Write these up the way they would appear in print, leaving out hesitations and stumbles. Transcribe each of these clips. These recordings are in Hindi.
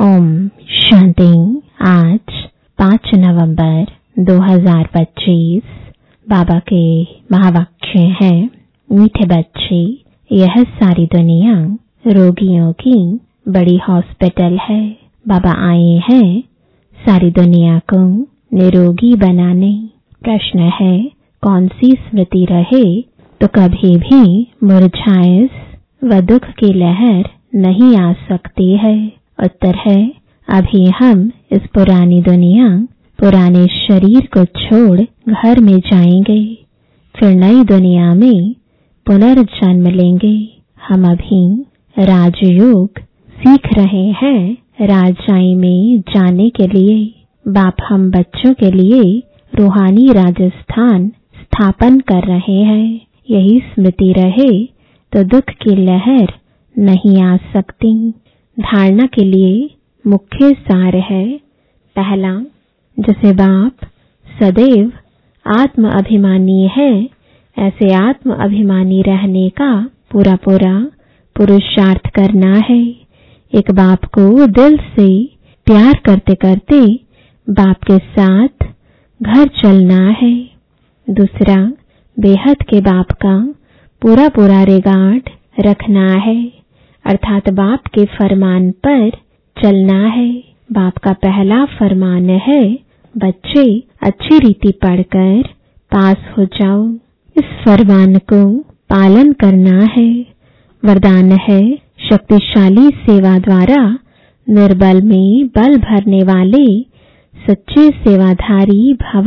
ओम शांति। आज 5 नवंबर 2025 बाबा के महावाक्य हैं, मीठे बच्चे, यह सारी दुनिया रोगियों की बड़ी हॉस्पिटल है। बाबा आए हैं सारी दुनिया को निरोगी बनाने। प्रश्न है, कौन सी स्मृति रहे तो कभी भी मुरझाए व दुख की लहर नहीं आ सकती है। उत्तर है, अभी हम इस पुरानी दुनिया, पुराने शरीर को छोड़ घर में जाएंगे, फिर नई दुनिया में पुनर्जन्म लेंगे। हम अभी राजयोग सीख रहे हैं राजाई में जाने के लिए। बाप हम बच्चों के लिए रूहानी राजस्थान स्थापन कर रहे हैं। यही स्मृति रहे तो दुख की लहर नहीं आ सकती। धारणा के लिए मुख्य सार है, पहला, जैसे बाप सदैव आत्म अभिमानी है, ऐसे आत्म अभिमानी रहने का पूरा पुरुषार्थ करना है। एक बाप को दिल से प्यार करते करते बाप के साथ घर चलना है। दूसरा, बेहद के बाप का पूरा रिगार्ड रखना है, अर्थात बाप के फरमान पर चलना है। बाप का पहला फरमान है, बच्चे अच्छी रीति पढ़कर पास हो जाओ। इस फरमान को पालन करना है। वरदान है, शक्तिशाली सेवा द्वारा निर्बल में बल भरने वाले सच्चे सेवाधारी भव।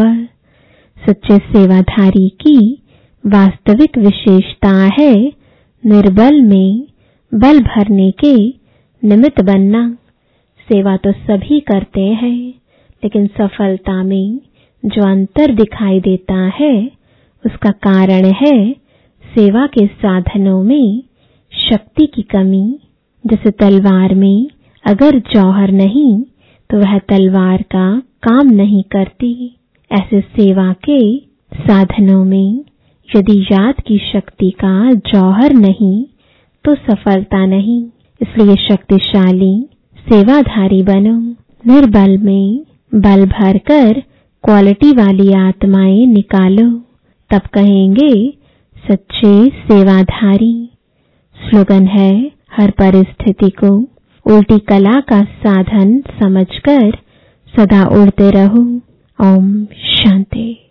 सच्चे सेवाधारी की वास्तविक विशेषता है निर्बल में बल भरने के निमित्त बनना। सेवा तो सभी करते हैं, लेकिन सफलता में जो अंतर दिखाई देता है उसका कारण है सेवा के साधनों में शक्ति की कमी। जैसे तलवार में अगर जौहर नहीं तो वह तलवार का काम नहीं करती, ऐसे सेवा के साधनों में यदि याद की शक्ति का जौहर नहीं तो सफलता नहीं। इसलिए शक्तिशाली सेवाधारी बनो। निर्बल में बल भरकर क्वालिटी वाली आत्माएं निकालो, तब कहेंगे सच्चे सेवाधारी। स्लोगन है, हर परिस्थिति को उल्टी कला का साधन समझकर सदा उड़ते रहो। ओम शांति।